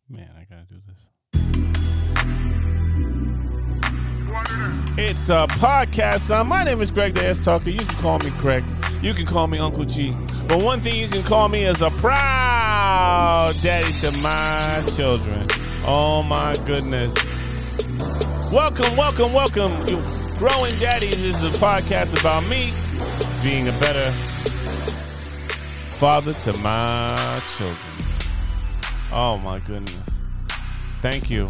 Man, I gotta do this. It's a podcast. My name is Greg the Ass Talker. You can call me Greg. You can call me Uncle G. But one thing you can call me is a proud daddy to my children. Oh my goodness. Welcome. You Growing Daddies is a podcast about me being a better father to my children. Oh my goodness. Thank you.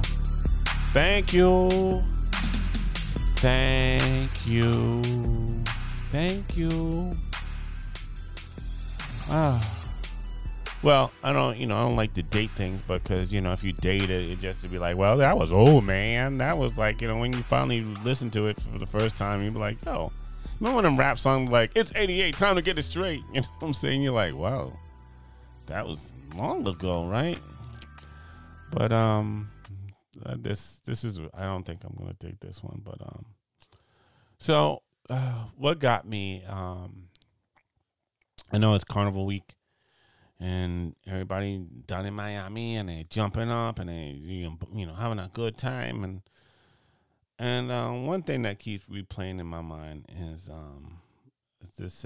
Well, I don't like to date things because, if you date it just to be like, well, that was old, man. That was like, when you finally listen to it for the first time, you'd be like, yo, remember when them rap songs like, it's 88, time to get it straight. You know what I'm saying? You're like, wow, that was long ago, right? But, this is, I don't think I'm going to take this one, but, so, what got me, I know it's Carnival Week and everybody down in Miami and they jumping up and they, having a good time. And one thing that keeps replaying in my mind is, this,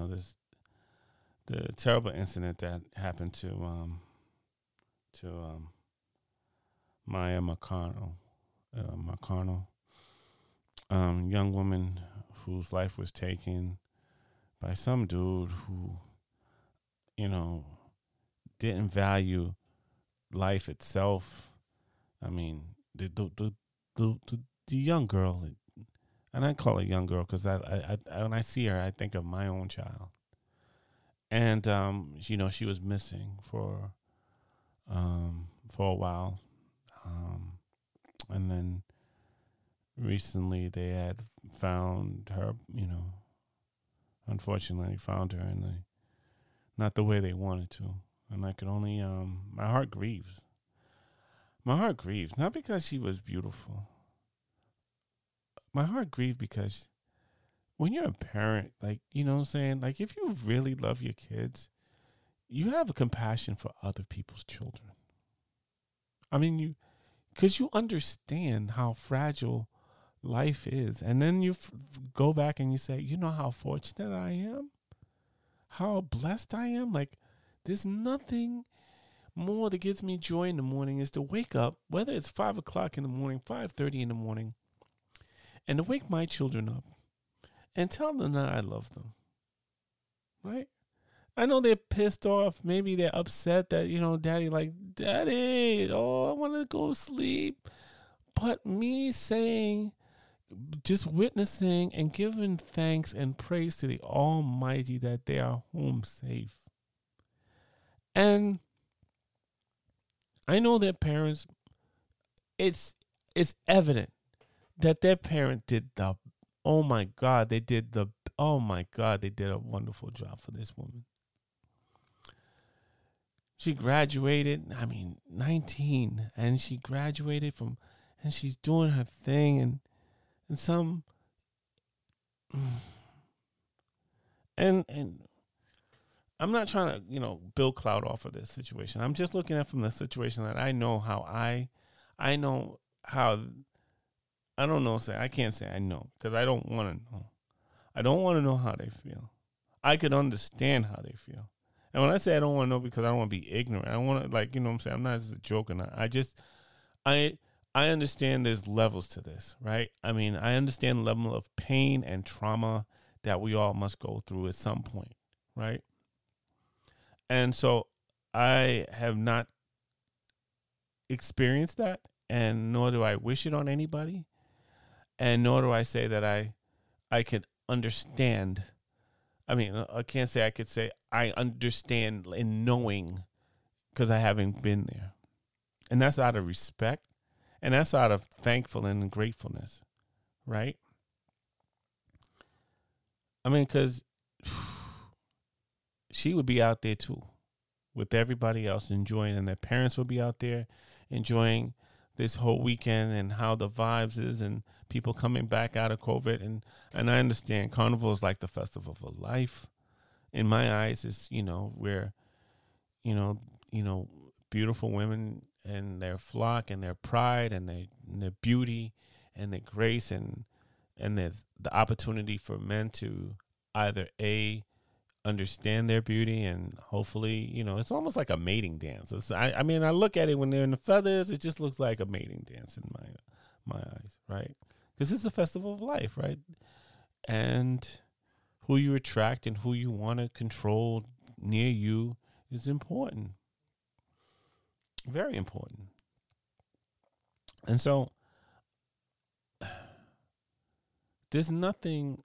the terrible incident that happened to Maya Marcano, young woman whose life was taken by some dude who, didn't value life itself. I mean, the young girl, and I call her young girl because I when I see her, I think of my own child. And she was missing for a while. And then recently they had found her, unfortunately found her in not the way they wanted to. And I could only, my heart grieves. My heart grieves, not because she was beautiful. My heart grieves because when you're a parent, like, you know what I'm saying? Like, if you really love your kids, you have a compassion for other people's children. I mean, because you understand how fragile life is. And then you go back and you say, you know how fortunate I am? How blessed I am? Like, there's nothing more that gives me joy in the morning is to wake up, whether it's 5 o'clock in the morning, 5:30 in the morning, and to wake my children up and tell them that I love them. Right? I know they're pissed off. Maybe they're upset that, Daddy, oh, I want to go sleep. But me saying, just witnessing and giving thanks and praise to the Almighty that they are home safe. And I know their parents, it's evident that their parent did a wonderful job for this woman. She graduated, 19, and she graduated and she's doing her thing, and I'm not trying to, build clout off of this situation. I'm just looking at from the situation that I know how I know how, I don't know, I can't say I know because I don't want to know. I don't want to know how they feel. I could understand how they feel. And when I say I don't want to know because I don't want to be ignorant, I want to, I'm not just joking. I understand there's levels to this, right? I understand the level of pain and trauma that we all must go through at some point, right? And so I have not experienced that, and nor do I wish it on anybody, and nor do I say that I could understand. I can't say I could say I understand in knowing because I haven't been there. And that's out of respect, and that's out of thankfulness and gratefulness, right? Because she would be out there too with everybody else enjoying, and their parents would be out there enjoying this whole weekend and how the vibes is and people coming back out of COVID. And I understand Carnival is like the festival of life. In my eyes, is, where, beautiful women and their flock and their pride and their beauty and their grace, and there's the opportunity for men to either understand their beauty, and hopefully, it's almost like a mating dance. I mean, I look at it when they're in the feathers, it just looks like a mating dance in my eyes, right? Because it's a festival of life, right? And who you attract and who you want to control near you is important. Very important. And so there's nothing,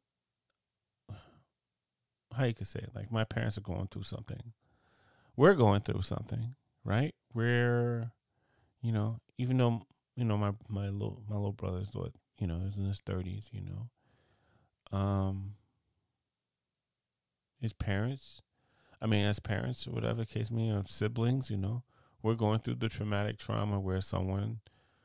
how you could say it, like my parents are going through something. We're going through something, right? We're, even though, my little brother's what, is in his 30s, his parents, as parents or whatever case may be, siblings, we're going through the traumatic trauma where someone,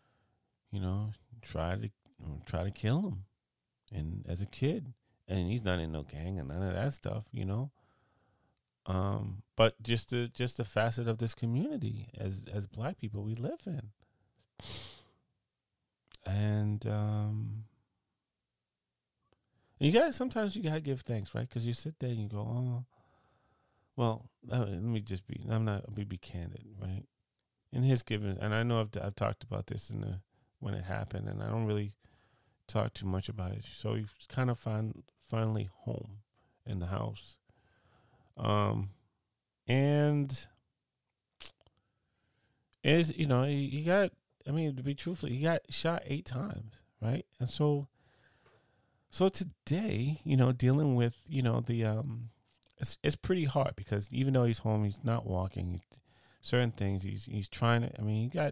tried to kill him, and as a kid, and he's not in no gang and none of that stuff, But just the facet of this community as Black people we live in, and sometimes you gotta give thanks, right? Because you sit there and you go, oh, well, let me just be. I'm not. Let me be candid, right? In his giving, and I know I've talked about this when it happened, and I don't really talk too much about it. So he's kind of finally home in the house, and he got. To be truthful, he got shot 8 times, right? And so today, dealing with the it's pretty hard because even though he's home, he's not walking. Certain things he's trying to.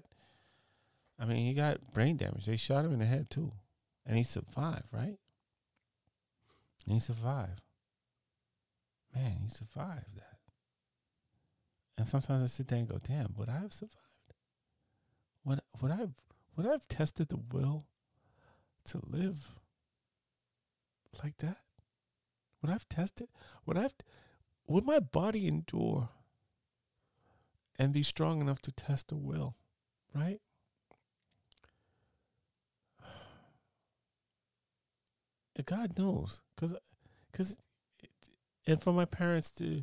He got brain damage. They shot him in the head too, and he survived, right? And he survived. Man, he survived that. And sometimes I sit there and go, "Damn, would I have survived? Would I have tested the will to live like that? Would I have tested? Would my body endure and be strong enough to test the will, right?" God knows, and for my parents to,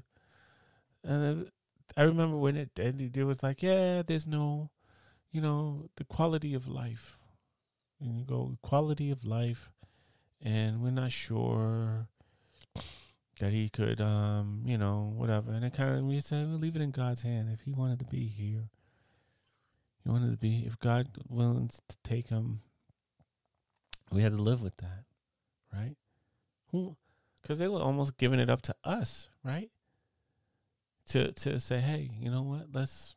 I remember when it was like, yeah, there's no, the quality of life, and you go quality of life, and we're not sure that he could, whatever, and it kind of we said we'll leave it in God's hand. If he wanted to be here, if God willing to take him, we had to live with that. Right? Because they were almost giving it up to us, right? To say, hey, you know what?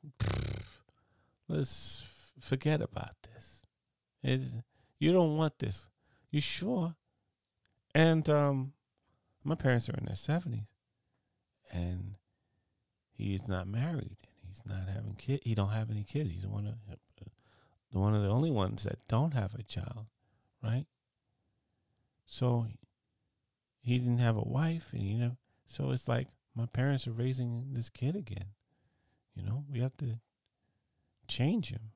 Let's forget about this. You don't want this. You sure? And my parents are in their 70s, and he's not married, and he's not having kids. He don't have any kids. He's one of the only ones that don't have a child, right? So he didn't have a wife, and so it's like my parents are raising this kid again. We have to change him.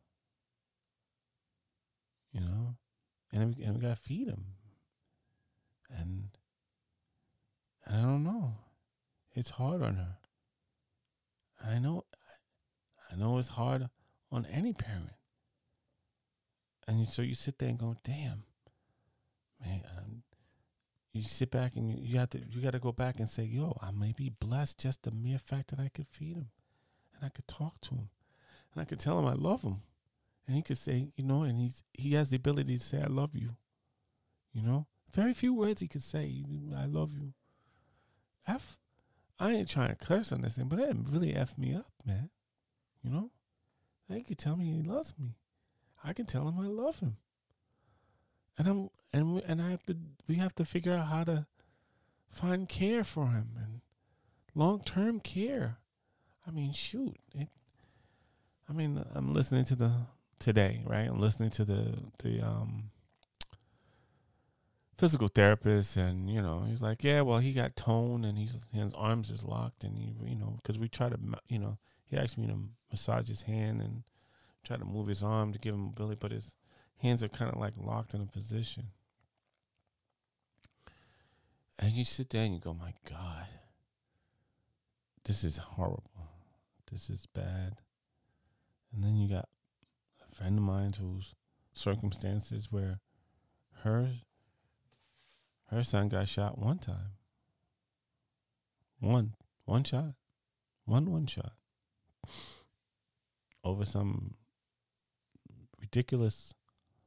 And we gotta feed him. And I don't know. It's hard on her. I know it's hard on any parent. And so you sit there and go, damn, man. You sit back and you got to go back and say, yo, I may be blessed just the mere fact that I could feed him, and I could talk to him, and I could tell him I love him, and he could say, and he has the ability to say I love you. Very few words he could say, I love you. I ain't trying to curse on this thing, but that really effed me up, man. He could tell me he loves me. I can tell him I love him. And we have to figure out how to find care for him and long-term care. Shoot. I'm listening to today, right? I'm listening to the physical therapist, and he's like, yeah, well, he got toned and his arms is locked, and because we try to, he asked me to massage his hand and try to move his arm to give him mobility, but his hands are kind of like locked in a position. And you sit there and you go, my God, this is horrible. This is bad. And then you got a friend of mine whose circumstances where her son got shot one time. One shot. One shot. Over some ridiculous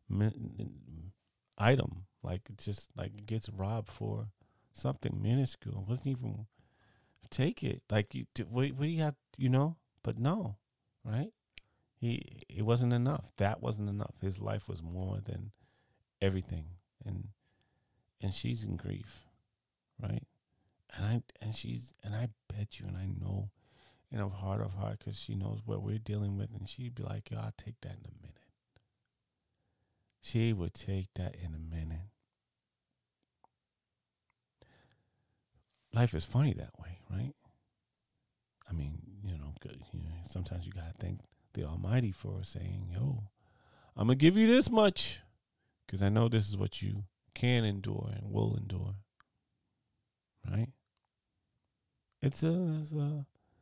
item. Like, it just, like, it gets robbed for something minuscule. It wasn't even, take it. Like, what do you have, But no, right? It wasn't enough. That wasn't enough. His life was more than everything. And she's in grief, right? And I bet you, and I know in her heart of heart, because she knows what we're dealing with, and she'd be like, yo, I'll take that in a minute. She would take that in a minute. Life is funny that way, right? I mean, sometimes you got to thank the Almighty for saying, yo, I'm going to give you this much because I know this is what you can endure and will endure, right? It's a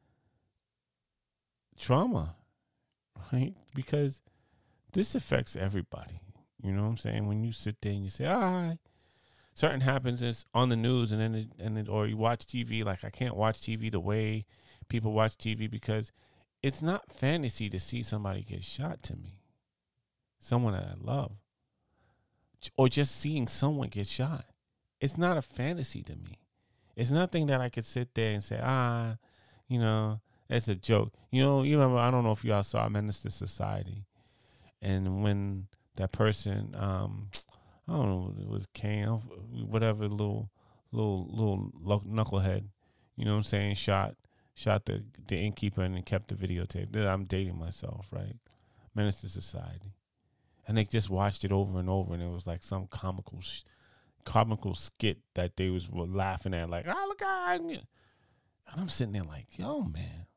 trauma, right? Because this affects everybody. You know what I'm saying? When you sit there and you say, certain happens is on the news, and then or you watch TV. Like, I can't watch TV the way people watch TV because it's not fantasy to see somebody get shot to me, someone that I love, or just seeing someone get shot. It's not a fantasy to me. It's nothing that I could sit there and say, it's a joke. You remember, I don't know if y'all saw Menace to Society, and when that person, I don't know, it was Kane, whatever, little knucklehead, you know what I'm saying, shot the innkeeper and then kept the videotape. I'm dating myself, right? Menace to Society. And they just watched it over and over, and it was like some comical skit that they were laughing at, like, look at, and I'm sitting there like, yo, man,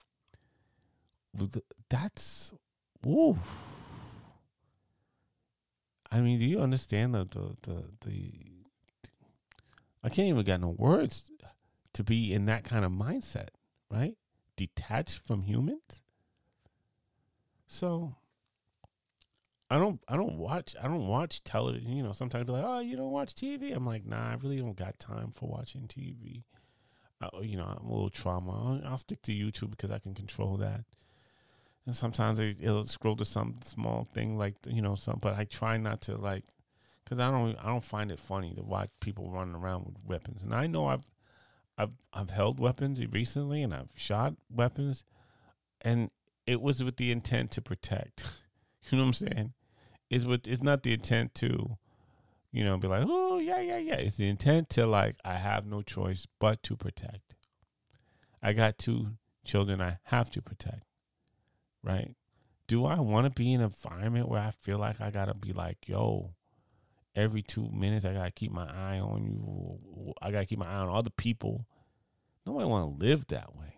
that's, woo. I mean, do you understand the I can't even get no words to be in that kind of mindset, right? Detached from humans. So I don't watch television. Sometimes they're like, oh, you don't watch TV. I'm like, nah, I really don't got time for watching TV. I'm a little trauma. I'll stick to YouTube because I can control that. And sometimes it'll scroll to some small thing like, but I try not to, like, because I don't find it funny to watch people running around with weapons. And I know I've held weapons recently, and I've shot weapons, and it was with the intent to protect. You know what I'm saying? It's not the intent to, be like, oh yeah. It's the intent to, like, I have no choice but to protect. I got 2 children I have to protect. Right? Do I want to be in an environment where I feel like I got to be like, yo, every 2 minutes I got to keep my eye on you. I got to keep my eye on other people. Nobody want to live that way.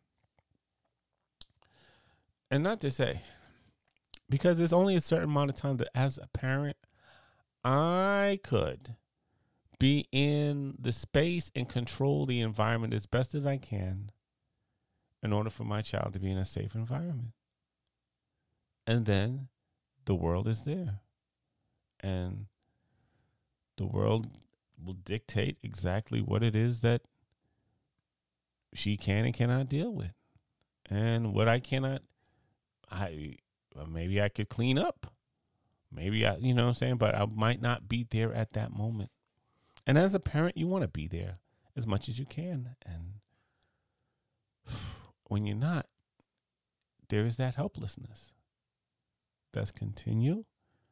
And not to say, because there's only a certain amount of time that as a parent, I could be in the space and control the environment as best as I can in order for my child to be in a safe environment. And then the world is there. And the world will dictate exactly what it is that she can and cannot deal with. And what I cannot, maybe I could clean up. Maybe you know what I'm saying? But I might not be there at that moment. And as a parent, you want to be there as much as you can. And when you're not, there is that helplessness. That's continue.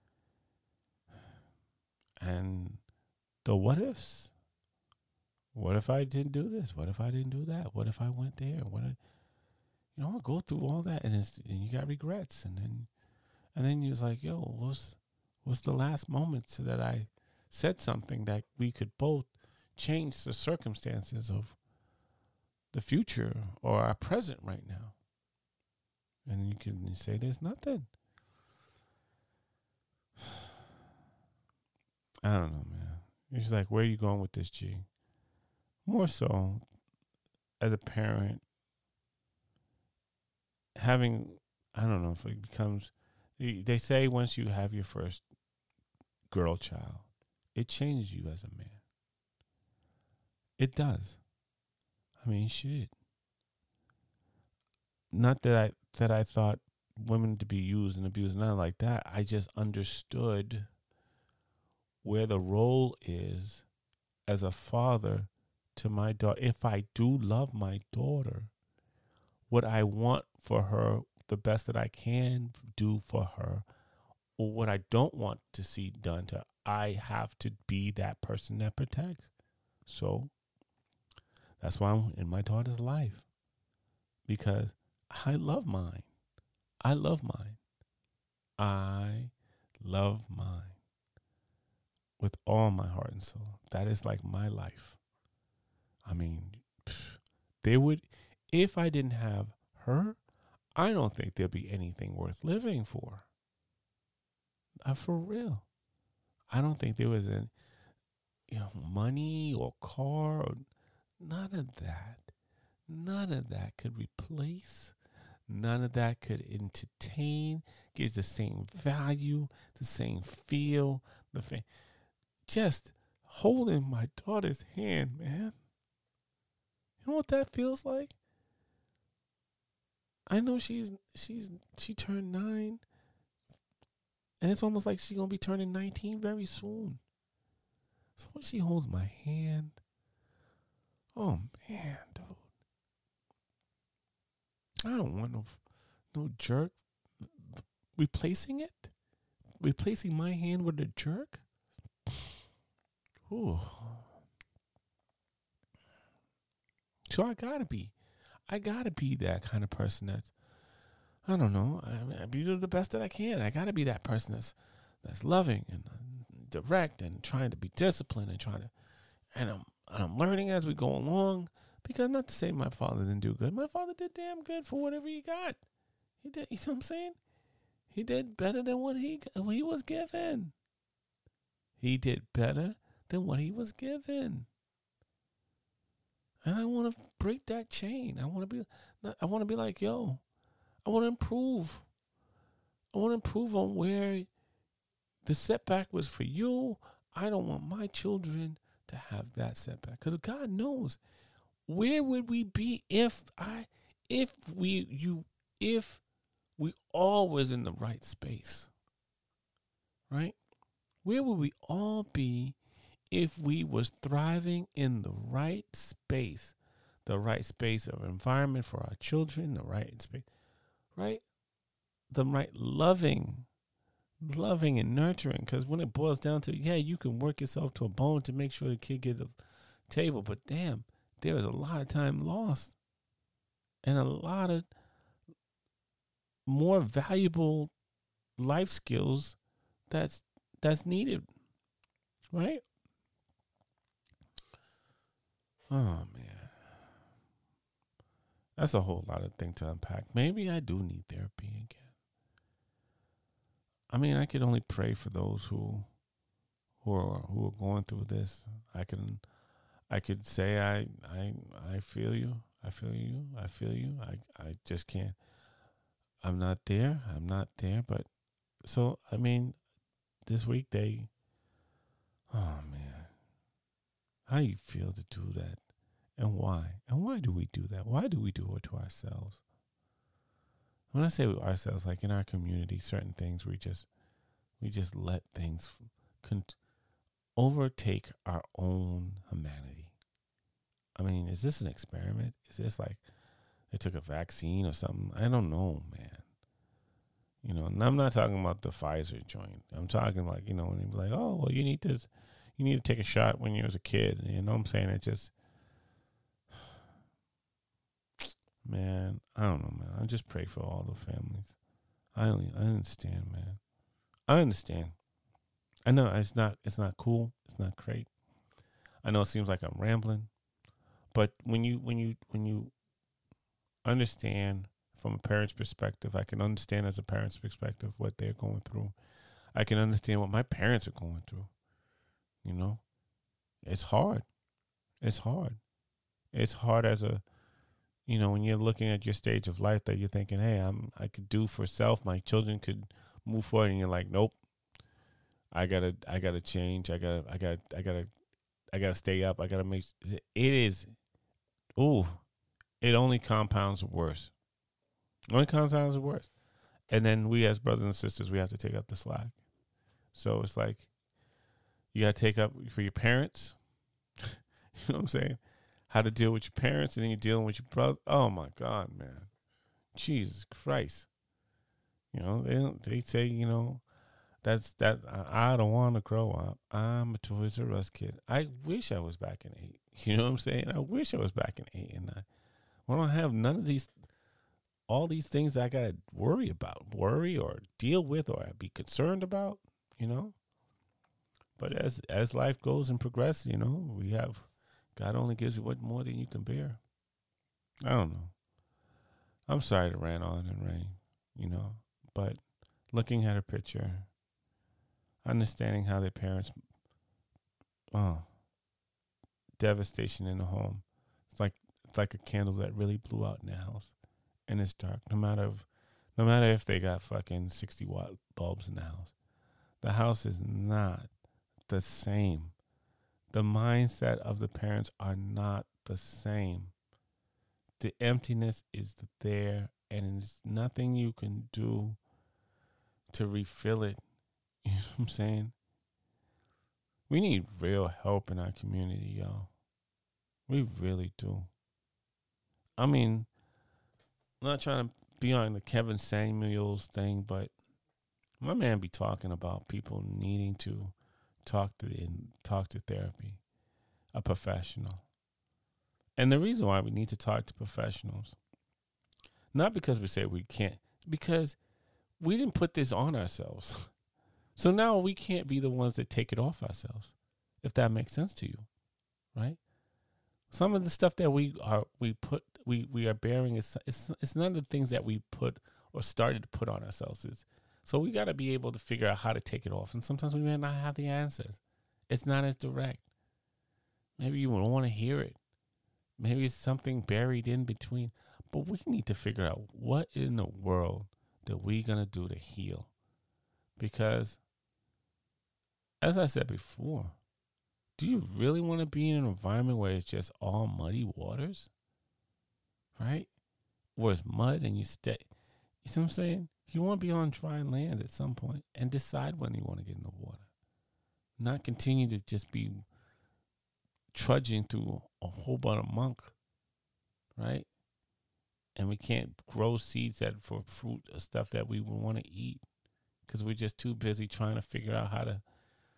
And the what ifs. What if I didn't do this? What if I didn't do that? What if I went there? I go through all that, and you got regrets, and then you was like, yo, what's the last moment so that I said something that we could both change the circumstances of the future or our present right now? And you can say there's nothing. I don't know, man. It's like, where are you going with this, G? More so, as a parent, having, I don't know if it becomes, they say once you have your first girl child, it changes you as a man. It does. I mean, shit. Not that I thought women to be used and abused, nothing like that. I just understood where the role is as a father to my daughter. If I do love my daughter, what I want for her, the best that I can do for her, or what I don't want to see done to her, I have to be that person that protects. So that's why I'm in my daughter's life, because I love mine. I love mine. I love mine with all my heart and soul. That is like my life. I mean, they would, if I didn't have her, I don't think there'd be anything worth living for. For real. I don't think there was money or car or none of that. None of that could replace. None of that could entertain. Gives the same value, the same feel. Just holding my daughter's hand, man. You know what that feels like? I know she turned 9, and it's almost like she's gonna be turning 19 very soon. So when she holds my hand, oh man, dude, I don't want no jerk replacing my hand with a jerk. Ooh. So I gotta be that kind of person that's, I don't know, I be the best that I can. I gotta be that person that's loving and direct and trying to be disciplined and I'm learning as we go along, because not to say my father didn't do good. My father did damn good for whatever he got. He did, you know what I'm saying? He did better than what he was given. He did better than what he was given. And I want to break that chain. I want to be like, yo, I want to improve. I want to improve on where the setback was for you. I don't want my children to have that setback. Because God knows, where would we be if we all was in the right space, right? Where would we all be if we was thriving in the right space of environment for our children, the right space, right? The right loving and nurturing. Because when it boils down to, yeah, you can work yourself to a bone to make sure the kid get a table, but damn, there is a lot of time lost and a lot of more valuable life skills that's needed, right? Oh man, that's a whole lot of things to unpack. Maybe I do need therapy again. I mean, I could only pray for those who are going through this. I could say I feel you. I feel you. I feel you. I just can't. I'm not there. But so I mean, this week oh man, how you feel to do that, and why? And why do we do that? Why do we do it to ourselves? When I say ourselves, like in our community, certain things we just let things overtake our own humanity. I mean, is this an experiment? Is this like they took a vaccine or something? I don't know, man. You know, and I'm not talking about the Pfizer joint. I'm talking like, when they be like, oh, well, you need to take a shot when you was a kid. You know what I'm saying? It just, man, I don't know, man. I just pray for all the families. I understand, man. I understand. I know it's not cool. It's not great. I know it seems like I'm rambling, but when you understand from a parent's perspective. I can understand as a parent's perspective what they're going through. I can understand what my parents are going through. You know, it's hard. It's hard. It's hard as a, when you're looking at your stage of life that you're thinking, hey, I could do for self. My children could move forward, and you're like, nope. I gotta change. I gotta stay up. I gotta make. It is. Ooh, it only compounds worse. Only compounds worse. And then we as brothers and sisters, we have to take up the slack. So it's like you gotta take up for your parents. You know what I'm saying? How to deal with your parents, and then you're dealing with your brother. Oh my God, man, Jesus Christ! They say that's that. I don't want to grow up. I'm a Toys R Us kid. I wish I was back in 8. You know what I'm saying? I wish I was back in 8 and 9. I don't have none of all these things that I gotta worry or deal with, or be concerned about. But as life goes and progresses, we have. God only gives you what more than you can bear. I don't know. I'm sorry to rant on and rain, but looking at a picture, understanding how their parents, devastation in the home. It's like a candle that really blew out in the house, and it's dark. No matter if they got fucking 60-watt bulbs in the house is not the same. The mindset of the parents are not the same. The emptiness is there, and there's nothing you can do to refill it. You know what I'm saying? We need real help in our community, y'all. We really do. I mean, I'm not trying to be on the Kevin Samuels thing, but my man be talking about people needing to talk to therapy, a professional. And the reason why we need to talk to professionals, not because we say we can't, because we didn't put this on ourselves. So now we can't be the ones that take it off ourselves, if that makes sense to you, right? Some of the stuff that we are bearing it's none of the things that we put or started to put on ourselves. So we got to be able to figure out how to take it off. And sometimes we may not have the answers. It's not as direct. Maybe you don't want to hear it. Maybe it's something buried in between. But we need to figure out what in the world that we're going to do to heal. Because, as I said before, do you really want to be in an environment where it's just all muddy waters? Right? Where it's mud and you stay. You see what I'm saying? You want to be on dry land at some point and decide when you want to get in the water. Not continue to just be trudging through a whole bunch of muck, right? And we can't grow seeds for fruit or stuff that we would want to eat because we're just too busy trying to figure out how to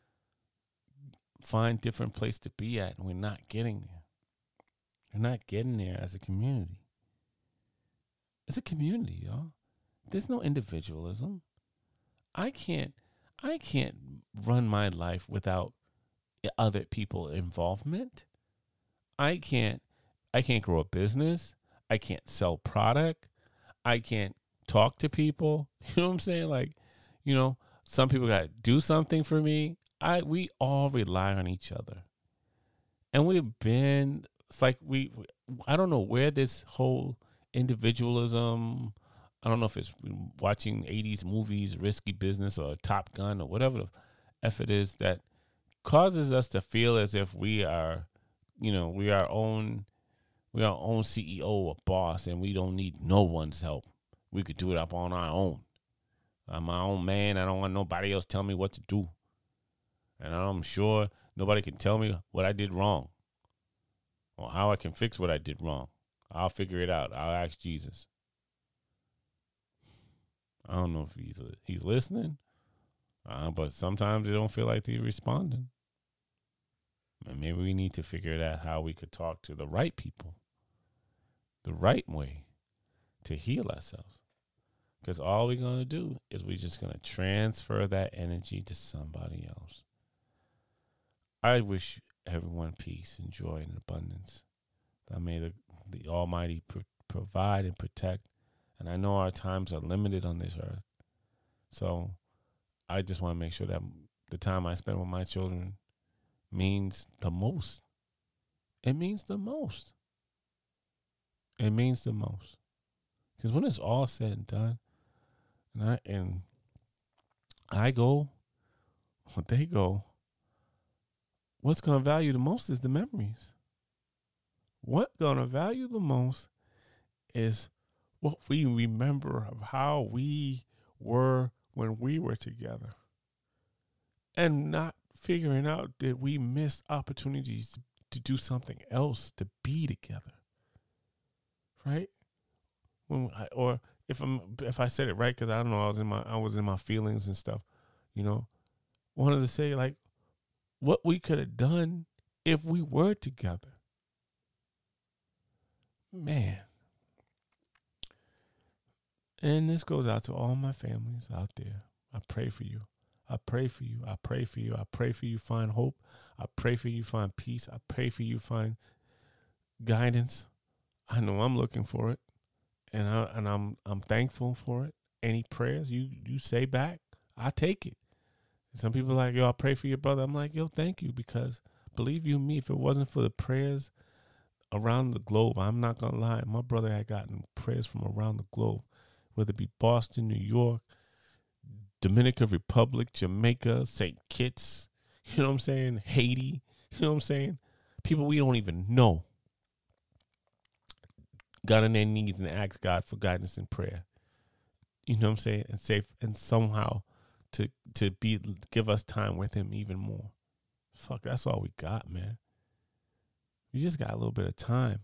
find different place to be at, and we're not getting there. We're not getting there as a community. It's a community, y'all. There's no individualism. I can't run my life without other people involvement. I can't grow a business. I can't sell product. I can't talk to people. You know what I'm saying? Like, some people got to do something for me. We all rely on each other. And it's like I don't know where this whole individualism, I don't know if it's watching 80s movies, Risky Business or Top Gun or whatever the F it is that causes us to feel as if we are, we are our own CEO or boss, and we don't need no one's help. We could do it up on our own. I'm my own man. I don't want nobody else telling me what to do. And I'm sure nobody can tell me what I did wrong or how I can fix what I did wrong. I'll figure it out. I'll ask Jesus. I don't know if he's listening, but sometimes it don't feel like he's responding. And maybe we need to figure out how we could talk to the right people, the right way to heal ourselves. Because all we're going to do is we're just going to transfer that energy to somebody else. I wish everyone peace and joy and abundance. That may the Almighty provide and protect And I know our times are limited on this earth. So I just want to make sure that the time I spend with my children means the most. It means the most. It means the most. Because when it's all said and done, and I go, or they go, what's going to value the most is the memories. What's going to value the most is what we remember of how we were when we were together. And not figuring out that we missed opportunities to do something else, to be together. Right? If I said it right, because I don't know, I was in my feelings and stuff, wanted to say like what we could have done if we were together. Man. And this goes out to all my families out there. I pray for you. I pray for you. I pray for you. I pray for you find hope. I pray for you find peace. I pray for you find guidance. I know I'm looking for it. And I'm thankful for it. Any prayers you say back, I take it. And some people are like, yo, I pray for your brother. I'm like, yo, thank you, because believe you me, if it wasn't for the prayers around the globe, I'm not gonna lie, my brother had gotten prayers from around the globe, whether it be Boston, New York, Dominican Republic, Jamaica, St. Kitts, you know what I'm saying, Haiti, you know what I'm saying, people we don't even know got on their knees and asked God for guidance in prayer. You know what I'm saying? And safe and somehow to give us time with him even more. Fuck, that's all we got, man. We just got a little bit of time.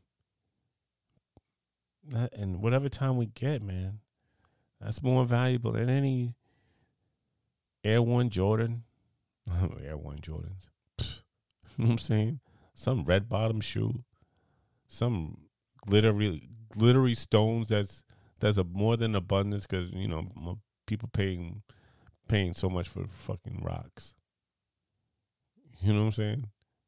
And whatever time we get, man, that's more valuable than any Air One Jordan. Air One Jordans. You know what I'm saying? Some red bottom shoe. Some glittery stones that's a more than abundance, because people paying so much for fucking rocks. You know what I'm saying?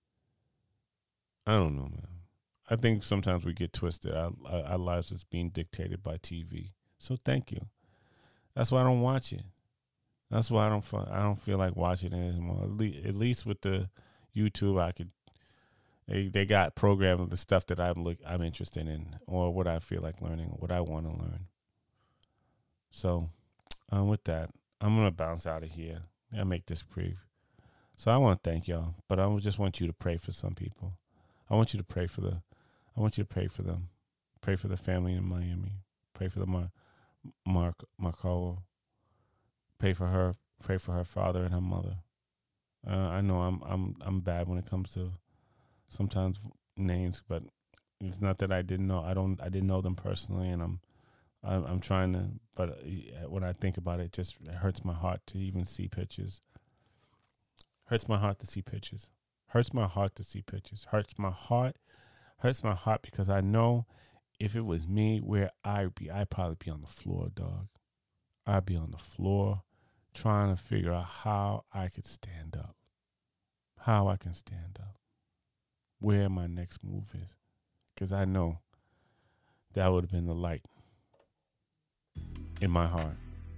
I don't know, man. I think sometimes we get twisted. Our lives is being dictated by TV. So thank you. That's why I don't watch it. That's why I don't feel like watching it anymore. At least with the YouTube, I could. They got programmed the stuff that I'm interested in, or what I feel like learning, or what I want to learn. So, with that, I'm gonna bounce out of here. I make this brief. So I want to thank y'all, but I just want you to pray for some people. I want you to pray for them. Pray for the family in Miami. Pray for the Marco. Pray for her. Pray for her father and her mother. I know I'm bad when it comes to sometimes names, but it's not that I didn't know. I didn't know them personally, and I'm trying to. But when I think about it, it hurts my heart to even see pictures. Hurts my heart to see pictures. Hurts my heart to see pictures. Hurts my heart. Hurts my heart because I know if it was me, where I'd probably be on the floor, dog. I'd be on the floor trying to figure out how I could stand up. How I can stand up. Where my next move is. Because I know that would have been the light in my heart.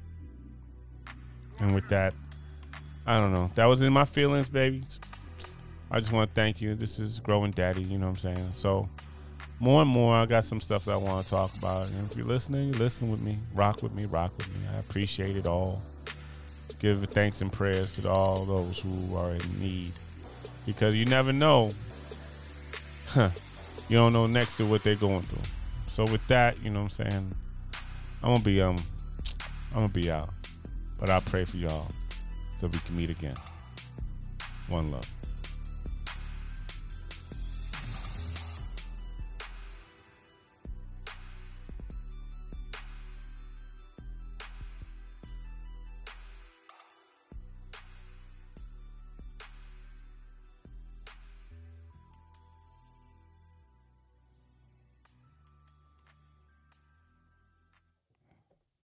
And with that, I don't know. That was in my feelings, baby. I just want to thank you. This is Growing Daddy, you know what I'm saying? So, more and more, I got some stuff that I want to talk about. And if you're listening, you listen with me. Rock with me. I appreciate it all. Give thanks and prayers to all those who are in need. Because you never know. You don't know next to what they're going through. So with that, you know what I'm saying? I'm gonna be out. But I'll pray for y'all so we can meet again. One love.